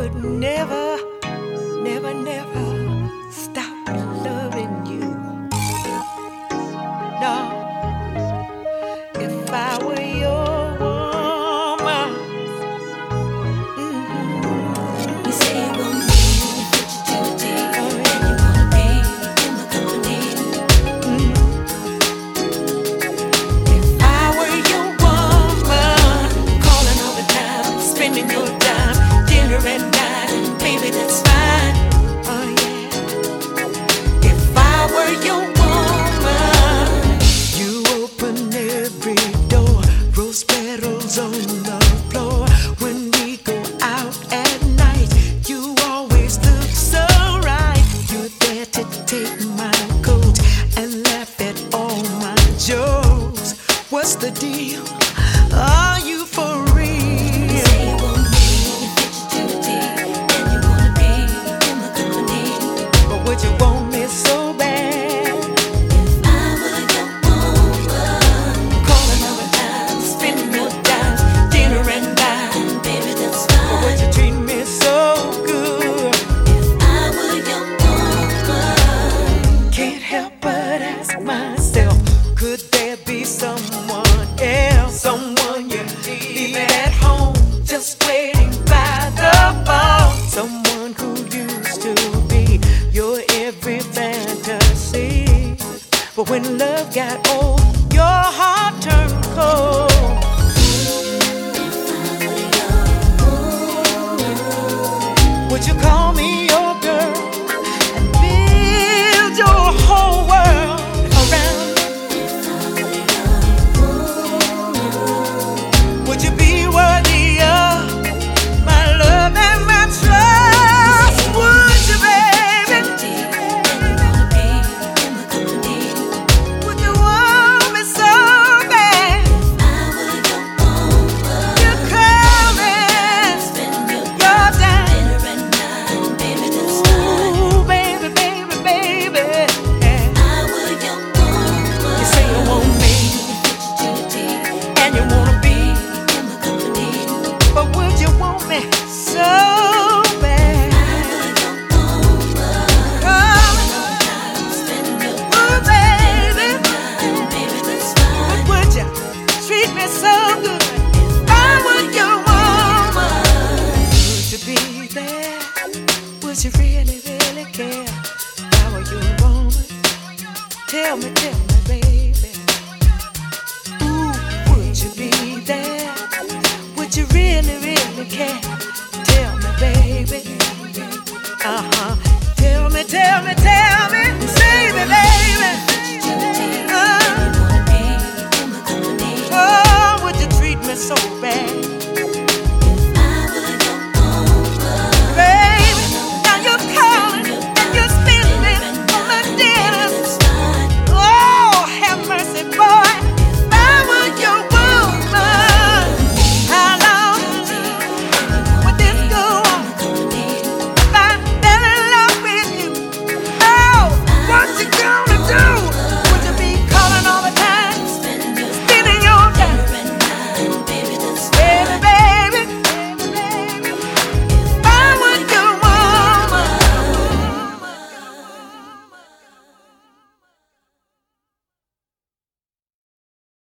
would never, never, never stop loving you. No, if I were your woman. You say you want me, you put you to the day, and you wanna be in my company. If I were your woman, calling all the time, spending your time, dinner at night, baby, that's fine. Oh yeah. If I were your woman, you open every door, rose petals on the floor. When we go out at night, you always look so right. You're there to take my coat and laugh at all my jokes. What's the deal? Are you for real? You say you want me, you put you to the day, and you wanna be in my company. But would you want me so bad? If I were your woman, Calling all the time, spending your time, dinner and dine. baby, that's But would fine. you treat me so good? If I were your woman, Can't help but ask myself, could there be someone else? Someone you leave at home, just waiting by the phone. Someone who used to be your every fantasy. But when love got old, your heart turned cold. Would you call me your girl and build your whole world around me? Would you be worthy of my love and my trust? Would you, baby? and you wanna be in my company. Would you want me so bad? If I were your woman, You call me spend your your time. dinner at night, baby, that's fine. Ooh, baby, baby, baby. I were your woman, You say you want me to the day, and you wanna be, in my company. but would you want me so bad? I were your woman, Oh, spend your ooh, baby. time, baby, that's But fine. would you treat me so good? I would your woman. Would you be there? Would you really, really care? If I were your woman. Tell me, baby. Ooh, would you be there? Would you really, really care? Tell me, baby. Tell me, say, baby.